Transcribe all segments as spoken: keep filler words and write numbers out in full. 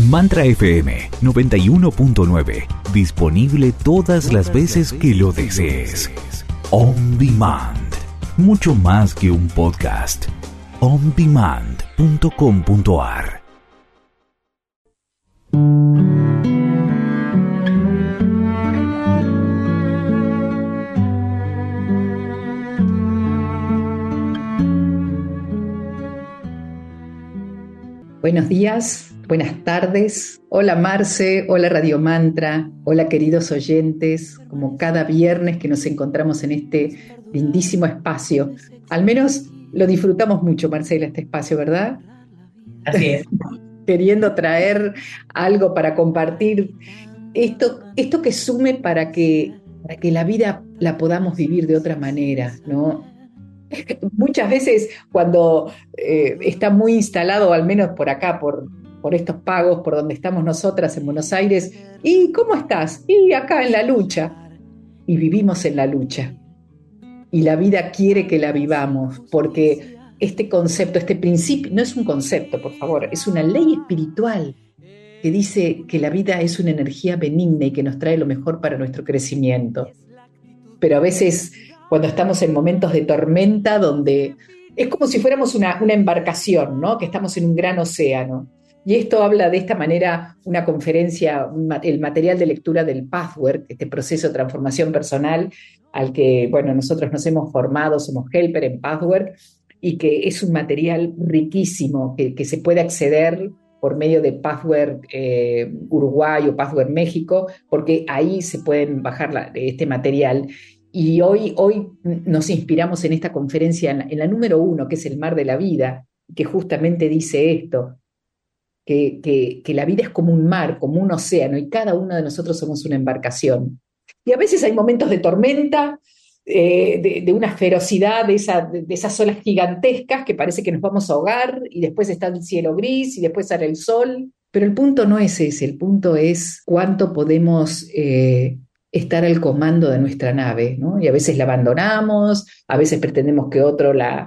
Mantra F M noventa y uno punto nueve. Disponible todas las veces que lo desees. On Demand. Mucho más que un podcast. on demand punto com punto a r. Buenos días, buenas tardes. Hola Marce, hola Radio Mantra, hola queridos oyentes, como cada viernes que nos encontramos en este lindísimo espacio. Al menos lo disfrutamos mucho, Marcela, este espacio, ¿verdad? Así es. Queriendo traer algo para compartir, esto, esto que sume para que, para que la vida la podamos vivir de otra manera, ¿no? Muchas veces cuando eh, está muy instalado, al menos por acá, por, por estos pagos, por donde estamos nosotras en Buenos Aires, ¿y cómo estás? Y acá en la lucha. Y vivimos en la lucha. Y la vida quiere que la vivamos, porque este concepto, este principio, no es un concepto, por favor, es una ley espiritual que dice que la vida es una energía benigna y que nos trae lo mejor para nuestro crecimiento. Pero a veces, cuando estamos en momentos de tormenta, donde es como si fuéramos una, una embarcación, ¿no? Que estamos en un gran océano. Y esto habla de esta manera una conferencia, el material de lectura del Pathwork, este proceso de transformación personal al que, bueno, nosotros nos hemos formado, somos helper en Pathwork, y que es un material riquísimo que, que se puede acceder por medio de Pathwork eh, Uruguay o Pathwork México, porque ahí se pueden bajar la, este material. Y hoy, hoy nos inspiramos en esta conferencia, en la, en la número uno, que es el mar de la vida, que justamente dice esto, que, que, que la vida es como un mar, como un océano, y cada uno de nosotros somos una embarcación. Y a veces hay momentos de tormenta, eh, de, de una ferocidad, de, esa, de, de esas olas gigantescas que parece que nos vamos a ahogar, y después está el cielo gris, y después sale el sol. Pero el punto no es ese, el punto es cuánto podemos eh, estar al comando de nuestra nave, ¿no? Y a veces la abandonamos, a veces pretendemos que otro la,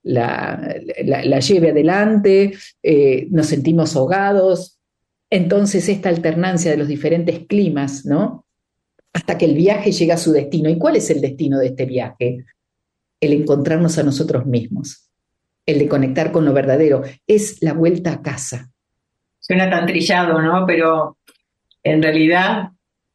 la, la, la lleve adelante, eh, nos sentimos ahogados. Entonces esta alternancia de los diferentes climas, ¿no? Hasta que el viaje llega a su destino. ¿Y cuál es el destino de este viaje? El encontrarnos a nosotros mismos, el de conectar con lo verdadero. Es la vuelta a casa. Suena tan trillado, ¿no? Pero en realidad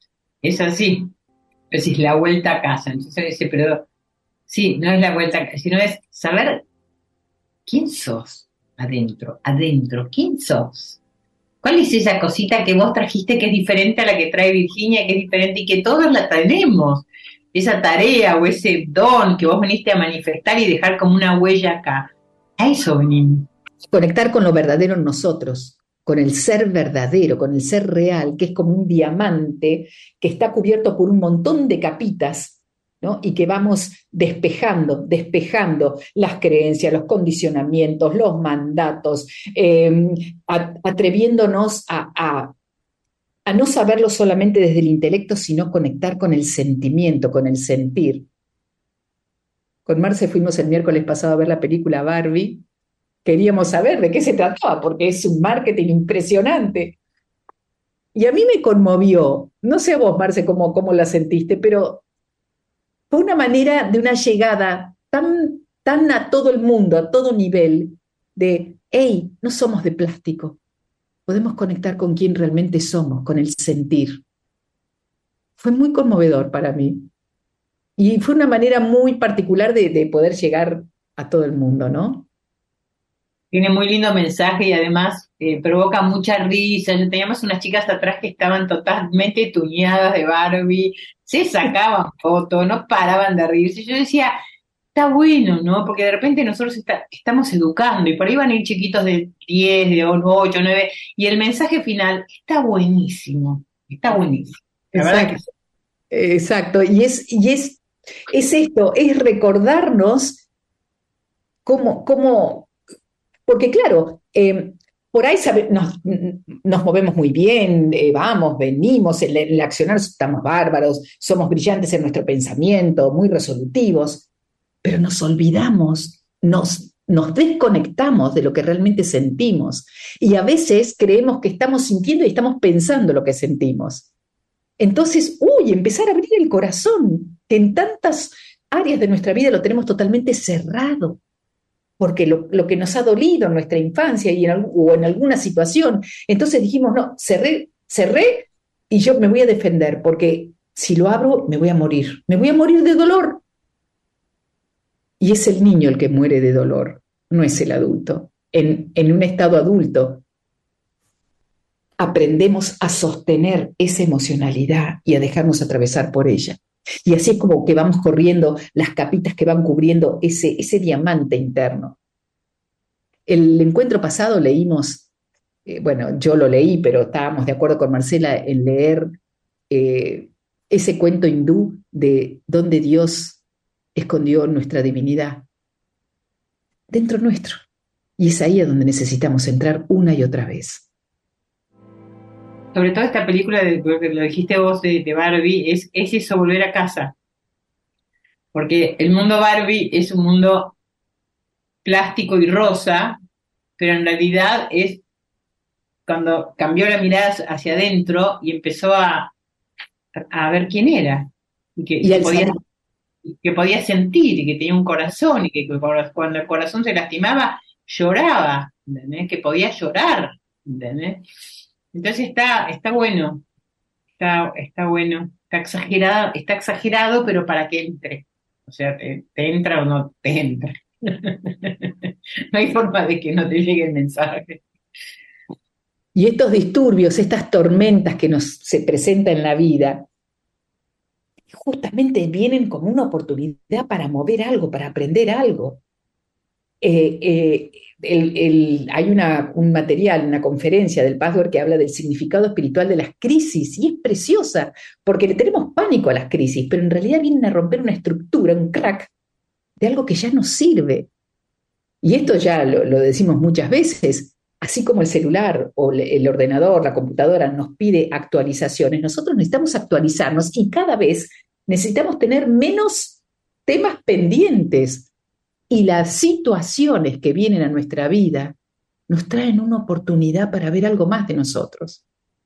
es así. Es decir, la vuelta a casa. Entonces dice, pero sí, no es la vuelta a casa, sino es saber quién sos adentro, adentro, quién sos. ¿Cuál es esa cosita que vos trajiste que es diferente a la que trae Virginia, que es diferente y que todos la tenemos? Esa tarea o ese don que vos viniste a manifestar y dejar como una huella acá. A eso venimos. Conectar con lo verdadero en nosotros, con el ser verdadero, con el ser real, que es como un diamante que está cubierto por un montón de capitas, ¿no? Y que vamos despejando, despejando las creencias, los condicionamientos, los mandatos, eh, a, atreviéndonos a, a, a no saberlo solamente desde el intelecto, sino conectar con el sentimiento, con el sentir. Con Marce fuimos el miércoles pasado a ver la película Barbie. Queríamos saber de qué se trataba, porque es un marketing impresionante. Y a mí me conmovió, no sé a vos, Marce, cómo, cómo la sentiste, pero fue una manera de una llegada tan, tan a todo el mundo, a todo nivel, de, hey, no somos de plástico, podemos conectar con quien realmente somos, con el sentir. Fue muy conmovedor para mí. Y fue una manera muy particular de, de poder llegar a todo el mundo, ¿no? Tiene muy lindo mensaje y además eh, provoca mucha risa. Yo teníamos unas chicas atrás que estaban totalmente tuñadas de Barbie, se sacaban fotos, no paraban de reírse. Yo decía, está bueno, ¿no? Porque de repente nosotros está, estamos educando y por ahí van a ir chiquitos de diez, de ocho, nueve, y el mensaje final está buenísimo, está buenísimo. La Exacto, verdad que sí. exacto. Y es, y es, es esto, es recordarnos cómo, cómo porque claro, eh, por ahí sabe, nos, nos movemos muy bien, eh, vamos, venimos, en el accionar estamos bárbaros, somos brillantes en nuestro pensamiento, muy resolutivos, pero nos olvidamos, nos, nos desconectamos de lo que realmente sentimos. Y a veces creemos que estamos sintiendo y estamos pensando lo que sentimos. Entonces, uy, empezar a abrir el corazón, que en tantas áreas de nuestra vida lo tenemos totalmente cerrado, porque lo, lo que nos ha dolido en nuestra infancia y en, o en alguna situación, entonces dijimos, no, cerré, cerré y yo me voy a defender, porque si lo abro me voy a morir, me voy a morir de dolor. Y es el niño el que muere de dolor, no es el adulto. En, en un estado adulto aprendemos a sostener esa emocionalidad y a dejarnos atravesar por ella. Y así es como que vamos corriendo las capitas que van cubriendo ese, ese diamante interno. El encuentro pasado leímos, eh, bueno, yo lo leí, pero estábamos de acuerdo con Marcela en leer eh, ese cuento hindú de donde Dios escondió nuestra divinidad, dentro nuestro. Y es ahí a donde necesitamos entrar una y otra vez. Sobre todo esta película, de, lo dijiste vos, de, de Barbie, es, es eso, volver a casa. Porque el mundo Barbie es un mundo plástico y rosa, pero en realidad es cuando cambió la mirada hacia adentro y empezó a, a ver quién era. Y que, y que, podía, que podía sentir, y que tenía un corazón, y que cuando el corazón se lastimaba, lloraba, ¿entendés? Que podía llorar, ¿entendés? Entonces está, está bueno, está, está bueno, está exagerado, está exagerado, pero para que entre. O sea, te, te entra o no te entra. No hay forma de que no te llegue el mensaje. Y estos disturbios, estas tormentas que nos se presentan en la vida, justamente vienen como una oportunidad para mover algo, para aprender algo. Eh, eh, el, el, hay una, un material, una conferencia del Password que habla del significado espiritual de las crisis, y es preciosa, porque le tenemos pánico a las crisis, pero en realidad vienen a romper una estructura, un crack, de algo que ya nos sirve. Y esto ya lo, lo decimos muchas veces, así como el celular o el ordenador, la computadora nos pide actualizaciones, nosotros necesitamos actualizarnos y cada vez necesitamos tener menos temas pendientes. Y las situaciones que vienen a nuestra vida nos traen una oportunidad para ver algo más de nosotros.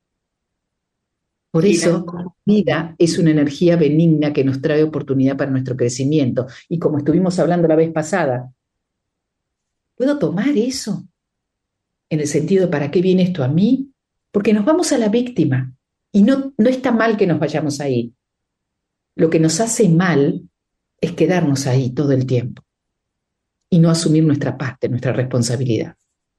Por sí, eso, la vida es una energía benigna que nos trae oportunidad para nuestro crecimiento. Y como estuvimos hablando la vez pasada, ¿puedo tomar eso? En el sentido de ¿para qué viene esto a mí? Porque nos vamos a la víctima. Y no, no está mal que nos vayamos ahí. Lo que nos hace mal es quedarnos ahí todo el tiempo y no asumir nuestra parte, nuestra responsabilidad.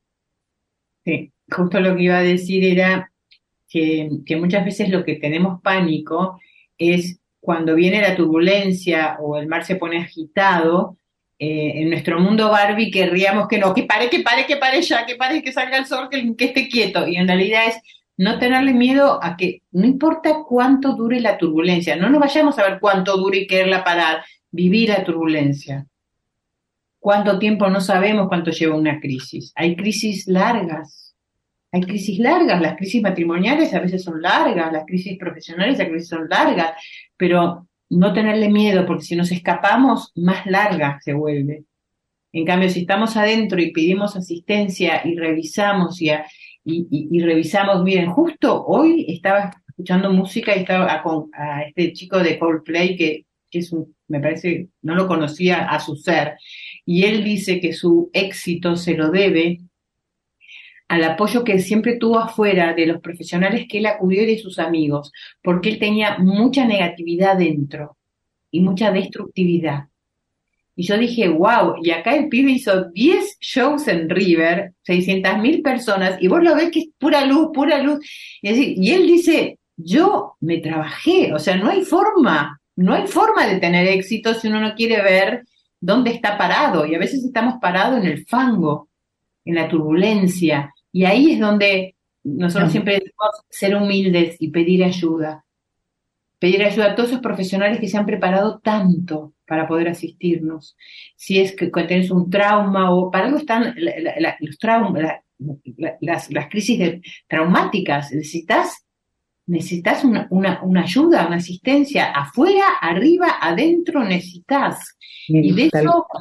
Sí, justo lo que iba a decir era que, que muchas veces lo que tenemos pánico es cuando viene la turbulencia o el mar se pone agitado. Eh, en nuestro mundo Barbie querríamos que no, que pare, que pare, que pare ya, que pare, que salga el sol, que, que esté quieto. Y en realidad es no tenerle miedo a que no importa cuánto dure la turbulencia, no nos vayamos a ver cuánto dure y quererla parar, vivir la turbulencia. ¿Cuánto tiempo? No sabemos cuánto lleva una crisis. Hay crisis largas, hay crisis largas, las crisis matrimoniales a veces son largas, las crisis profesionales a veces son largas, pero no tenerle miedo, porque si nos escapamos, más larga se vuelve. En cambio, si estamos adentro y pedimos asistencia y revisamos y, a, y, y, y revisamos, miren, justo hoy estaba escuchando música y estaba a, a este chico de Coldplay que, que es un, me parece, no lo conocía a su ser, y él dice que su éxito se lo debe al apoyo que siempre tuvo afuera de los profesionales que él acudió y de sus amigos, porque él tenía mucha negatividad dentro y mucha destructividad. Y yo dije, wow, y acá el pibe hizo diez shows en River, seiscientas mil personas, y vos lo ves que es pura luz, pura luz. Y, así, y él dice, yo me trabajé, o sea, no hay forma, no hay forma de tener éxito si uno no quiere ver dónde está parado. Y a veces estamos parados en el fango, en la turbulencia. Y ahí es donde nosotros siempre decimos ser humildes y pedir ayuda. Pedir ayuda a todos esos profesionales que se han preparado tanto para poder asistirnos. Si es que tenés un trauma o para algo están la, la, la, los traumas, la, la, las, las crisis de, traumáticas. Necesitas, necesitas una, una, una ayuda, una asistencia afuera, arriba, adentro, necesitas. Y de eso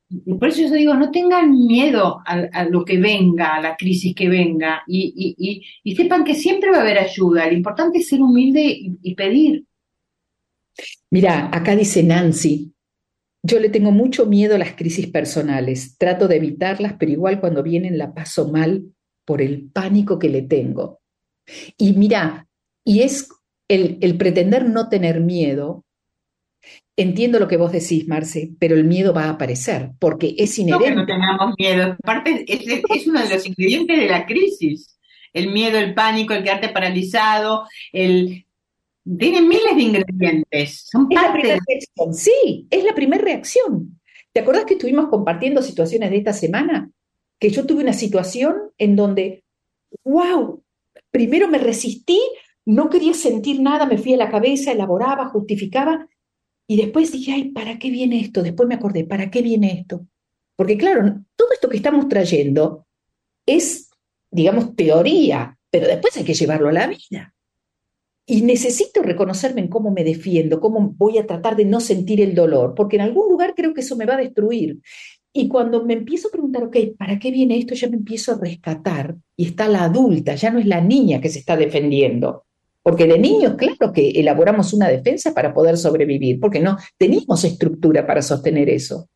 Y por eso yo digo, no tengan miedo a, a lo que venga, a la crisis que venga, y, y, y, y sepan que siempre va a haber ayuda. Lo importante es ser humilde y, y pedir. Mira, acá dice Nancy, yo le tengo mucho miedo a las crisis personales, trato de evitarlas, pero igual cuando vienen la paso mal por el pánico que le tengo. Y mira, y es el, el pretender no tener miedo. Entiendo lo que vos decís, Marce, pero el miedo va a aparecer porque es No que no inherente. tengamos miedo, aparte es, es uno de los ingredientes de la crisis. El miedo, el pánico, el quedarte paralizado, el... Tienen miles de ingredientes, son Es la parte primera de... reacción, sí, es la primera reacción. ¿Te acordás que estuvimos compartiendo situaciones de esta semana? Que yo tuve una situación en donde, wow, primero me resistí, no quería sentir nada, me fui a la cabeza, elaboraba, justificaba, y después dije, ay, ¿para qué viene esto? Después me acordé, ¿para qué viene esto? Porque claro, todo esto que estamos trayendo es, digamos, teoría, pero después hay que llevarlo a la vida. Y necesito reconocerme en cómo me defiendo, cómo voy a tratar de no sentir el dolor, porque en algún lugar creo que eso me va a destruir. Y cuando me empiezo a preguntar, ok, ¿para qué viene esto? Ya me empiezo a rescatar y está la adulta, ya no es la niña que se está defendiendo. Porque de niños, claro que elaboramos una defensa para poder sobrevivir, porque no teníamos estructura para sostener eso.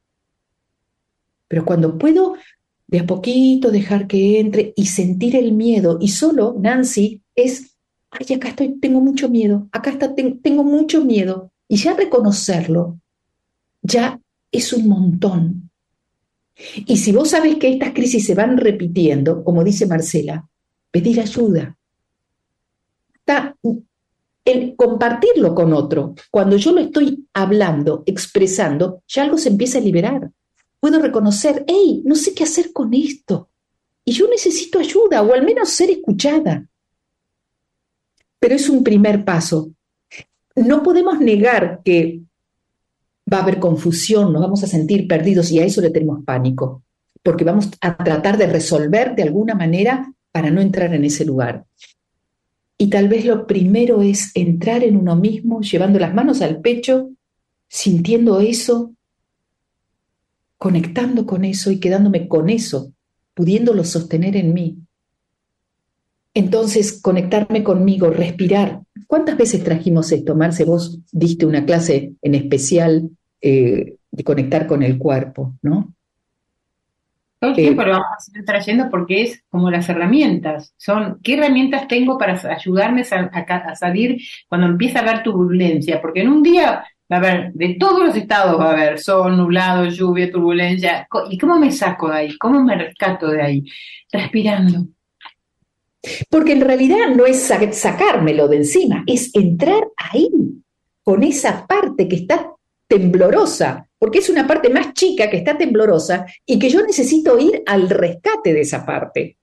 Pero cuando puedo de a poquito dejar que entre y sentir el miedo, y solo, Nancy, es, ay, acá estoy, tengo mucho miedo, acá está, ten, tengo mucho miedo, y ya reconocerlo, ya es un montón. Y si vos sabés que estas crisis se van repitiendo, como dice Marcela, pedir ayuda. Está el compartirlo con otro. Cuando yo lo estoy hablando, expresando, ya algo se empieza a liberar. Puedo reconocer, hey, no sé qué hacer con esto. Y yo necesito ayuda, o al menos ser escuchada. Pero es un primer paso. No podemos negar que va a haber confusión, nos vamos a sentir perdidos y a eso le tenemos pánico, porque vamos a tratar de resolver de alguna manera para no entrar en ese lugar. Y tal vez lo primero es entrar en uno mismo, llevando las manos al pecho, sintiendo eso, conectando con eso y quedándome con eso, pudiéndolo sostener en mí. Entonces, conectarme conmigo, respirar. ¿Cuántas veces trajimos esto? Marce, vos diste una clase en especial eh, de conectar con el cuerpo, ¿no? Todo el Eh, tiempo lo vamos a seguir trayendo porque es como las herramientas. Son, ¿qué herramientas tengo para ayudarme a, a, a salir cuando empieza a haber turbulencia? Porque en un día va a haber, de todos los estados va a haber sol, nublado, lluvia, turbulencia. ¿Y cómo me saco de ahí? ¿Cómo me rescato de ahí? Respirando. Porque en realidad no es sacármelo de encima, es entrar ahí, con esa parte que está temblorosa, porque es una parte más chica que está temblorosa y que yo necesito ir al rescate de esa parte,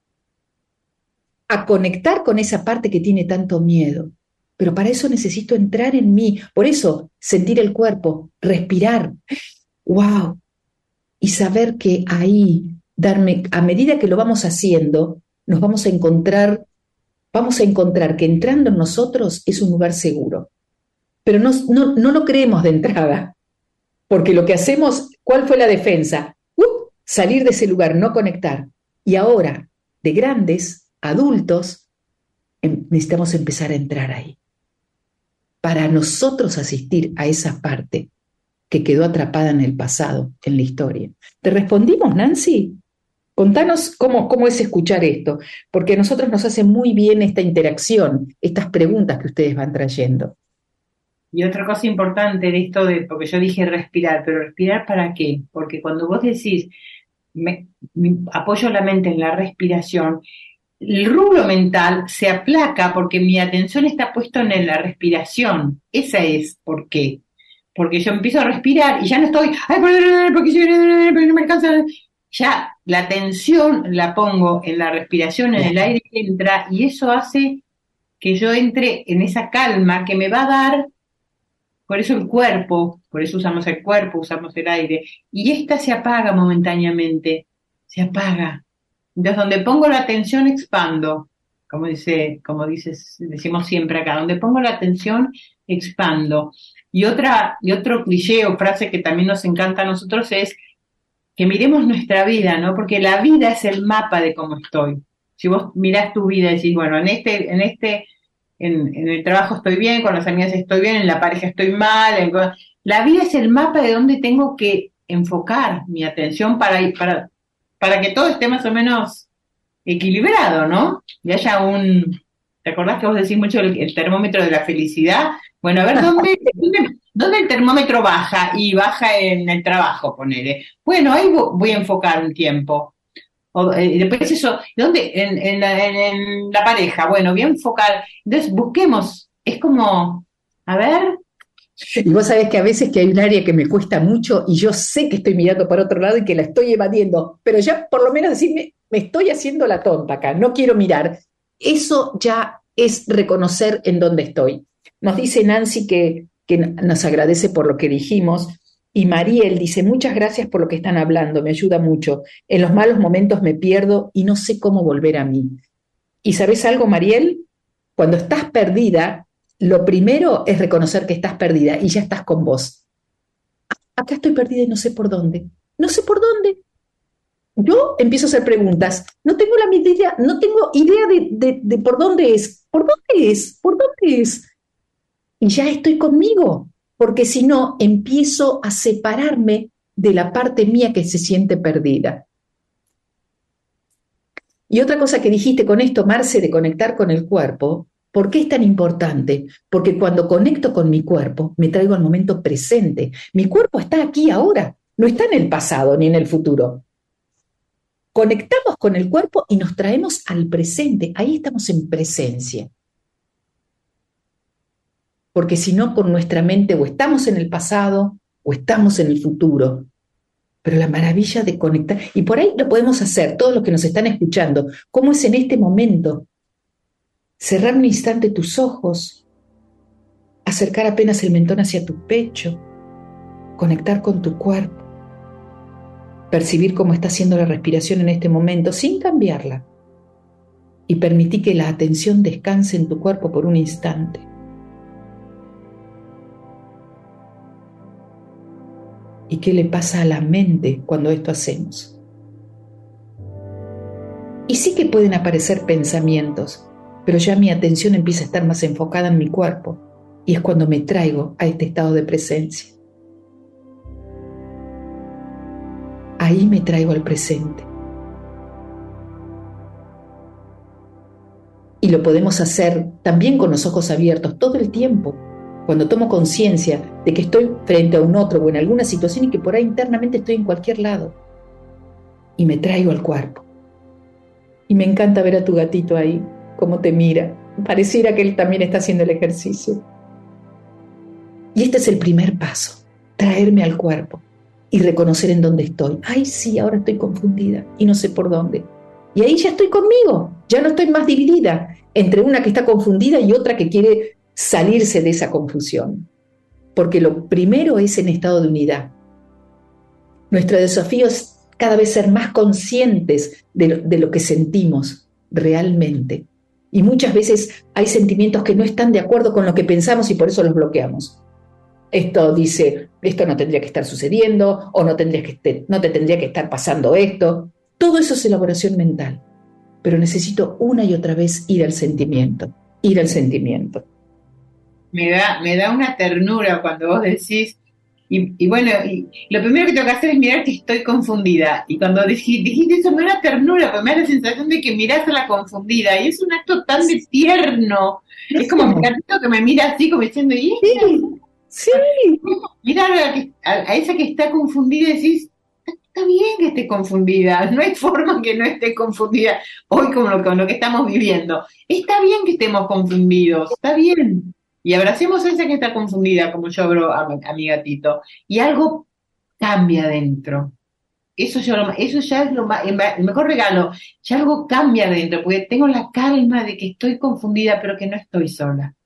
a conectar con esa parte que tiene tanto miedo. Pero para eso necesito entrar en mí, por eso sentir el cuerpo, respirar, wow, y saber que ahí, darme, a medida que lo vamos haciendo, nos vamos a encontrar, vamos a encontrar que entrando en nosotros es un lugar seguro. Pero no, no, no lo creemos de entrada, porque lo que hacemos, ¿cuál fue la defensa? Uh, salir de ese lugar, no conectar. Y ahora, de grandes, adultos, em, necesitamos empezar a entrar ahí, para nosotros asistir a esa parte que quedó atrapada en el pasado, en la historia. ¿Te respondimos, Nancy? Contanos cómo, cómo es escuchar esto, porque a nosotros nos hace muy bien esta interacción, estas preguntas que ustedes van trayendo. Y otra cosa importante de esto, de, porque yo dije respirar, pero ¿respirar para qué? Porque cuando vos decís, me, me apoyo la mente en la respiración, el rubro mental se aplaca porque mi atención está puesta en la respiración. Esa es por qué. Porque yo empiezo a respirar y ya no estoy, ay, porque no me alcanza. Ya la atención la pongo en la respiración, en el aire que entra, y eso hace que yo entre en esa calma que me va a dar, por eso el cuerpo, por eso usamos el cuerpo, usamos el aire, y esta se apaga momentáneamente, se apaga. Entonces donde pongo la atención expando, como dice, como dices, decimos siempre acá, donde pongo la atención, expando. Y otra, y otro cliché o frase que también nos encanta a nosotros es que miremos nuestra vida, ¿no? Porque la vida es el mapa de cómo estoy. Si vos mirás tu vida y decís, bueno, en este, en este, en, en el trabajo estoy bien, con las amigas estoy bien, en la pareja estoy mal, en, la vida es el mapa de donde tengo que enfocar mi atención para, para, para que todo esté más o menos equilibrado, ¿no? Y haya un... ¿Te acordás que vos decís mucho el, el termómetro de la felicidad? Bueno, a ver, ¿dónde, dónde, dónde el termómetro baja? Y baja en el trabajo, ponele. Bueno, ahí voy a enfocar un tiempo. O, eh, después eso, ¿dónde? En, en, la, en, en la pareja. Bueno, voy a enfocar. Entonces, busquemos. Es como, a ver... Y vos sabés que a veces que hay un área que me cuesta mucho y yo sé que estoy mirando para otro lado y que la estoy evadiendo, pero ya por lo menos decirme, me estoy haciendo la tonta acá, no quiero mirar. Eso ya es reconocer en dónde estoy. Nos dice Nancy que, que nos agradece por lo que dijimos, y Mariel dice, muchas gracias por lo que están hablando, me ayuda mucho. En los malos momentos me pierdo y no sé cómo volver a mí. ¿Y sabés algo, Mariel? Cuando estás perdida, lo primero es reconocer que estás perdida y ya estás con vos. Acá estoy perdida y no sé por dónde. No sé por dónde. Yo empiezo a hacer preguntas. No tengo la idea, no tengo idea de, de, de por dónde es. ¿Por dónde es? ¿Por dónde es? Y ya estoy conmigo, porque si no, empiezo a separarme de la parte mía que se siente perdida. Y otra cosa que dijiste con esto, Marce, de conectar con el cuerpo, ¿por qué es tan importante? Porque cuando conecto con mi cuerpo, me traigo al momento presente. Mi cuerpo está aquí ahora, no está en el pasado ni en el futuro. Conectamos con el cuerpo y nos traemos al presente. Ahí estamos en presencia. Porque si no, con nuestra mente o estamos en el pasado o estamos en el futuro. Pero la maravilla de conectar, y por ahí lo podemos hacer, todos los que nos están escuchando, ¿cómo es en este momento? Cerrar un instante tus ojos, acercar apenas el mentón hacia tu pecho, conectar con tu cuerpo, percibir cómo está haciendo la respiración en este momento sin cambiarla y permitir que la atención descanse en tu cuerpo por un instante. ¿Y qué le pasa a la mente cuando esto hacemos? Y sí que pueden aparecer pensamientos, pero ya mi atención empieza a estar más enfocada en mi cuerpo y es cuando me traigo a este estado de presencia. Ahí me traigo al presente. Y lo podemos hacer también con los ojos abiertos todo el tiempo, cuando tomo conciencia de que estoy frente a un otro o en alguna situación y que por ahí internamente estoy en cualquier lado. Y me traigo al cuerpo. Y me encanta ver a tu gatito ahí, cómo te mira. Pareciera que él también está haciendo el ejercicio. Y este es el primer paso, traerme al cuerpo y reconocer en dónde estoy. Ay, sí, ahora estoy confundida y no sé por dónde. Y ahí ya estoy conmigo, ya no estoy más dividida entre una que está confundida y otra que quiere salirse de esa confusión. Porque lo primero es en estado de unidad. Nuestro desafío es cada vez ser más conscientes de lo, de lo que sentimos realmente. Y muchas veces hay sentimientos que no están de acuerdo con lo que pensamos y por eso los bloqueamos. Esto dice, esto no tendría que estar sucediendo, o no, tendría que te, no te tendría que estar pasando esto. Todo eso es elaboración mental. Pero necesito una y otra vez ir al sentimiento, ir al sentimiento. Me da, me da una ternura cuando vos decís, y, y bueno, y lo primero que tengo que hacer es mirar que estoy confundida. Y cuando dijiste, dijiste eso me da ternura, porque me da la sensación de que mirás a la confundida. Y es un acto tan de tierno. Es como un gatito que me mira así, como diciendo, ¿y esta? Sí, sí. Mirar a, la que, a, a esa que está confundida y decís, está bien que esté confundida, no hay forma que no esté confundida hoy con lo, con lo que estamos viviendo. Está bien que estemos confundidos, está bien. Y abracemos a esa que está confundida, como yo abro a, a mi gatito. Y algo cambia dentro. Eso, yo, eso ya es lo más, el mejor regalo. Ya algo cambia dentro, porque tengo la calma de que estoy confundida, pero que no estoy sola.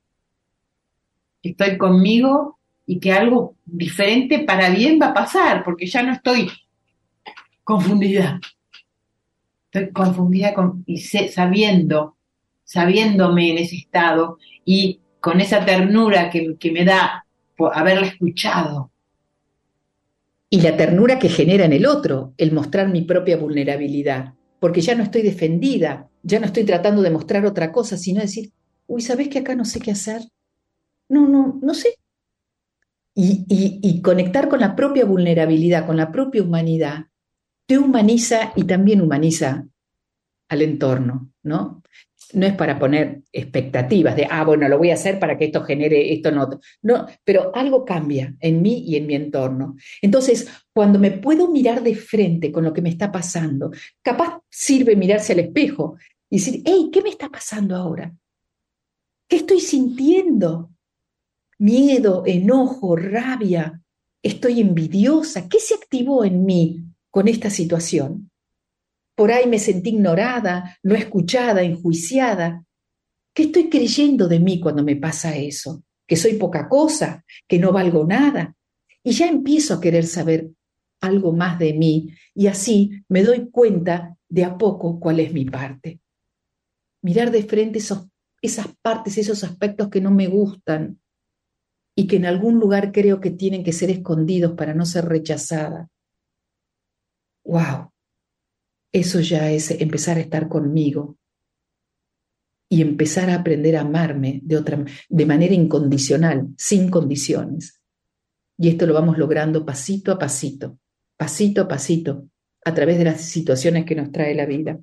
Estoy conmigo y que algo diferente para bien va a pasar, porque ya no estoy confundida. Estoy confundida con, y sé, sabiendo, sabiéndome en ese estado y con esa ternura que, que me da por haberla escuchado. Y la ternura que genera en el otro, el mostrar mi propia vulnerabilidad, porque ya no estoy defendida, ya no estoy tratando de mostrar otra cosa, sino decir, uy, ¿sabés que acá no sé qué hacer? No, no, no sé. Y, y, y conectar con la propia vulnerabilidad, con la propia humanidad, te humaniza y también humaniza al entorno, ¿no? No es para poner expectativas de, ah, bueno, lo voy a hacer para que esto genere esto, no. No, pero algo cambia en mí y en mi entorno. Entonces, cuando me puedo mirar de frente con lo que me está pasando, capaz sirve mirarse al espejo y decir, hey, ¿qué me está pasando ahora? ¿Qué estoy sintiendo? Miedo, enojo, rabia, estoy envidiosa. ¿Qué se activó en mí con esta situación? Por ahí me sentí ignorada, no escuchada, enjuiciada. ¿Qué estoy creyendo de mí cuando me pasa eso? ¿Que soy poca cosa? ¿Que no valgo nada? Y ya empiezo a querer saber algo más de mí y así me doy cuenta de a poco cuál es mi parte. Mirar de frente esos, esas partes, esos aspectos que no me gustan y que en algún lugar creo que tienen que ser escondidos para no ser rechazada. ¡Wow! Eso ya es empezar a estar conmigo y empezar a aprender a amarme de otra, de manera incondicional, sin condiciones. Y esto lo vamos logrando pasito a pasito, pasito a pasito, a través de las situaciones que nos trae la vida.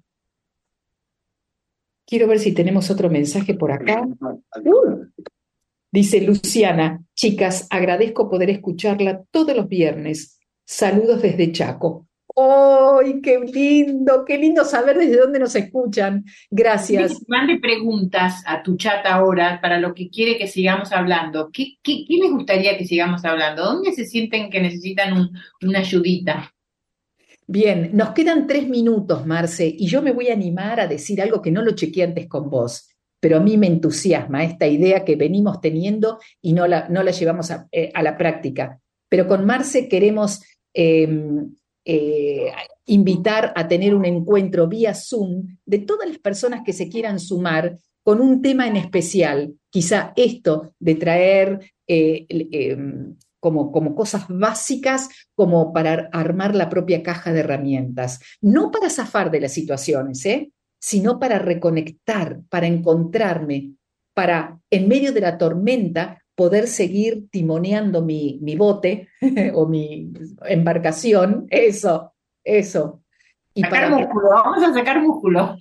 Quiero ver si tenemos otro mensaje por acá. Uh, dice Luciana, chicas, agradezco poder escucharla todos los viernes. Saludos desde Chaco. ¡Ay, qué lindo! ¡Qué lindo saber desde dónde nos escuchan! Gracias. Mande preguntas a tu chat ahora para lo que quiere que sigamos hablando. ¿Qué, qué, qué les gustaría que sigamos hablando? ¿Dónde se sienten que necesitan un, una ayudita? Bien, nos quedan tres minutos, Marce, y yo me voy a animar a decir algo que no lo chequeé antes con vos, pero a mí me entusiasma esta idea que venimos teniendo y no la, no la llevamos a, eh, a la práctica. Pero con Marce queremos eh, eh, invitar a tener un encuentro vía Zoom de todas las personas que se quieran sumar con un tema en especial, quizá esto de traer eh, eh, como, como cosas básicas como para armar la propia caja de herramientas, no para zafar de las situaciones, ¿eh? sino para reconectar, para encontrarme, para en medio de la tormenta poder seguir timoneando mi, mi bote o mi embarcación, eso, eso. Y sacar para, músculo, vamos a sacar músculo.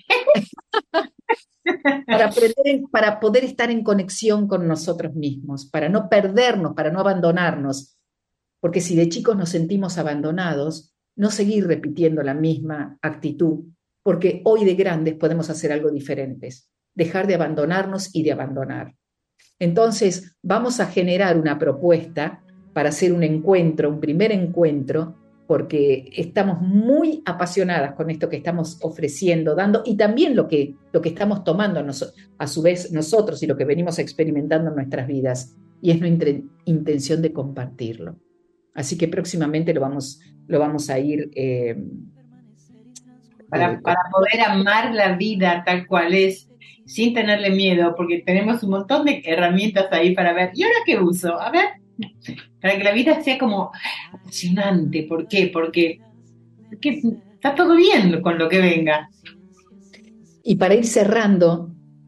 Para, aprender, para poder estar en conexión con nosotros mismos, para no perdernos, para no abandonarnos. Porque si de chicos nos sentimos abandonados, no seguir repitiendo la misma actitud, porque hoy de grandes podemos hacer algo diferente, dejar de abandonarnos y de abandonar. Entonces, vamos a generar una propuesta para hacer un encuentro, un primer encuentro, porque estamos muy apasionadas con esto que estamos ofreciendo, dando, y también lo que, lo que estamos tomando nos, a su vez nosotros y lo que venimos experimentando en nuestras vidas, y es nuestra intención de compartirlo. Así que próximamente lo vamos, lo vamos a ir... Eh, para, eh, para poder amar la vida tal cual es, sin tenerle miedo, porque tenemos un montón de herramientas ahí para ver, ¿y ahora qué uso? A ver, para que la vida sea como apasionante. ¿Por qué? Porque, porque está todo bien con lo que venga. Y para ir cerrando,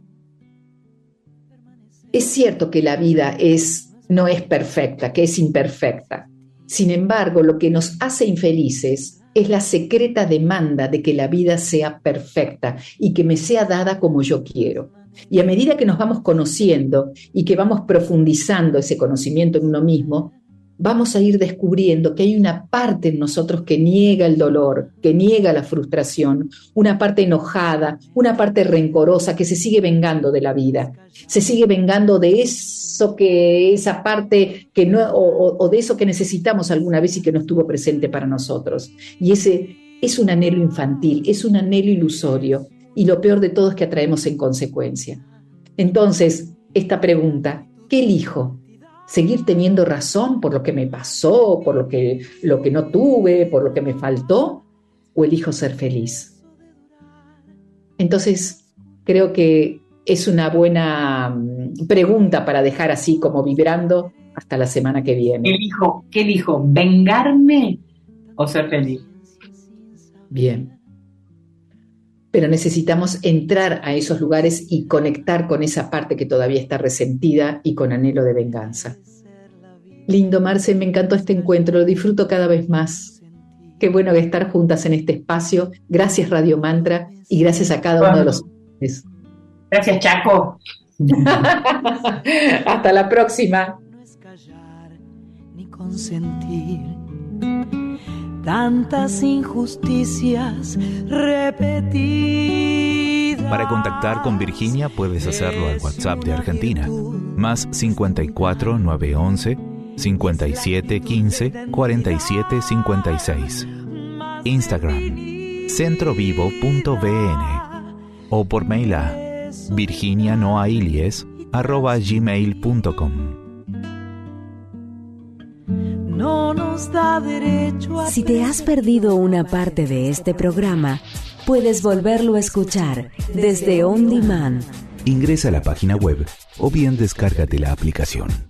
es cierto que la vida es, no es perfecta, que es imperfecta. Sin embargo, lo que nos hace infelices es la secreta demanda de que la vida sea perfecta y que me sea dada como yo quiero. Y a medida que nos vamos conociendo y que vamos profundizando ese conocimiento en uno mismo, vamos a ir descubriendo que hay una parte en nosotros que niega el dolor, que niega la frustración, una parte enojada, una parte rencorosa que se sigue vengando de la vida, se sigue vengando de eso que, esa parte que no, o, o de eso que necesitamos alguna vez y que no estuvo presente para nosotros. Y ese es un anhelo infantil, es un anhelo ilusorio, y lo peor de todo es que atraemos en consecuencia. Entonces, esta pregunta, ¿qué elijo? ¿Seguir teniendo razón por lo que me pasó, por lo que, lo que no tuve, por lo que me faltó? ¿O elijo ser feliz? Entonces, creo que es una buena pregunta para dejar así como vibrando hasta la semana que viene. ¿Qué dijo? ¿Qué dijo? ¿Vengarme o ser feliz? Bien. Pero necesitamos entrar a esos lugares y conectar con esa parte que todavía está resentida y con anhelo de venganza. Lindo, Marce, me encantó este encuentro, lo disfruto cada vez más. Qué bueno de estar juntas en este espacio. Gracias, Radio Mantra, y gracias a cada uno de los... Gracias, Chaco. Hasta la próxima. No es callar ni consentir tantas injusticias repetidas. Para contactar con Virginia puedes hacerlo al WhatsApp de Argentina, más cincuenta y cuatro nueve once cincuenta y siete quince cuarenta y siete cincuenta y seis. Instagram, centrovivo punto v n, o por mail a virginianoailies arroba gmail punto com. No nos da derecho a... Si te has perdido una parte de este programa, puedes volverlo a escuchar desde On Demand. Ingresa a la página web o bien descárgate la aplicación.